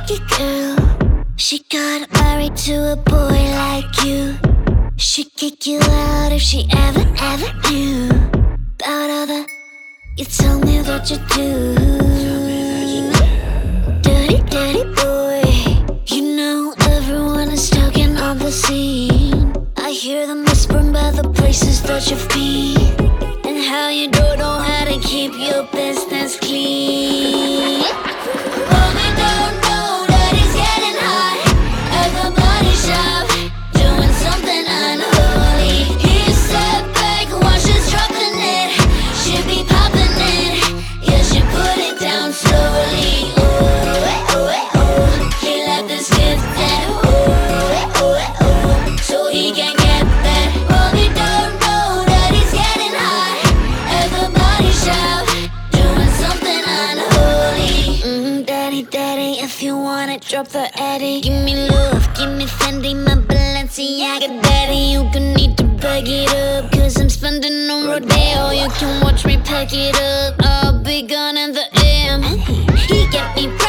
lucky girl. She got married to a boy like you. She'd kick you out if she ever knew about all the you told me that you do. Dirty, dirty boy. You know everyone is talking on the scene. I hear them whispering about the places that you've been and how you don't know how to keep your business clean. Only don't know that he's getting high at the body shop, doing something unholy. He sat back, watches dropping it. Should be popping it, you should put it down slowly. He left this gift that so he can get that. Only don't know that he's getting high at the body shop, doing something unholy. Daddy, daddy, if you want it, drop the Eddie. Give me love, give me Fendi, my Balenciaga daddy. You can need to bag it up, cause I'm spending on Rodeo. You can watch me pack it up, I'll be gone in the AM. He get me